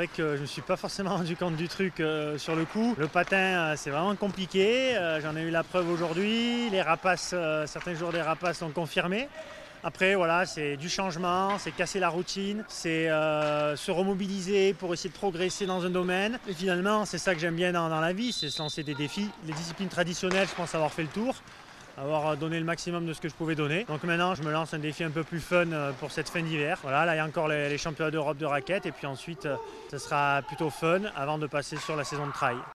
vrai que je ne me suis pas forcément rendu compte du truc sur le coup. Le patin, c'est vraiment compliqué. J'en ai eu la preuve aujourd'hui. Les rapaces, certains jours des rapaces sont confirmés. Après, voilà, c'est du changement, c'est casser la routine, c'est se remobiliser pour essayer de progresser dans un domaine. Et finalement, c'est ça que j'aime bien dans la vie, c'est se lancer des défis. Les disciplines traditionnelles, je pense avoir fait le tour, avoir donné le maximum de ce que je pouvais donner. Donc maintenant, je me lance un défi un peu plus fun pour cette fin d'hiver. Voilà, là, il y a encore les championnats d'Europe de raquettes. Et puis ensuite, ce sera plutôt fun avant de passer sur la saison de trail.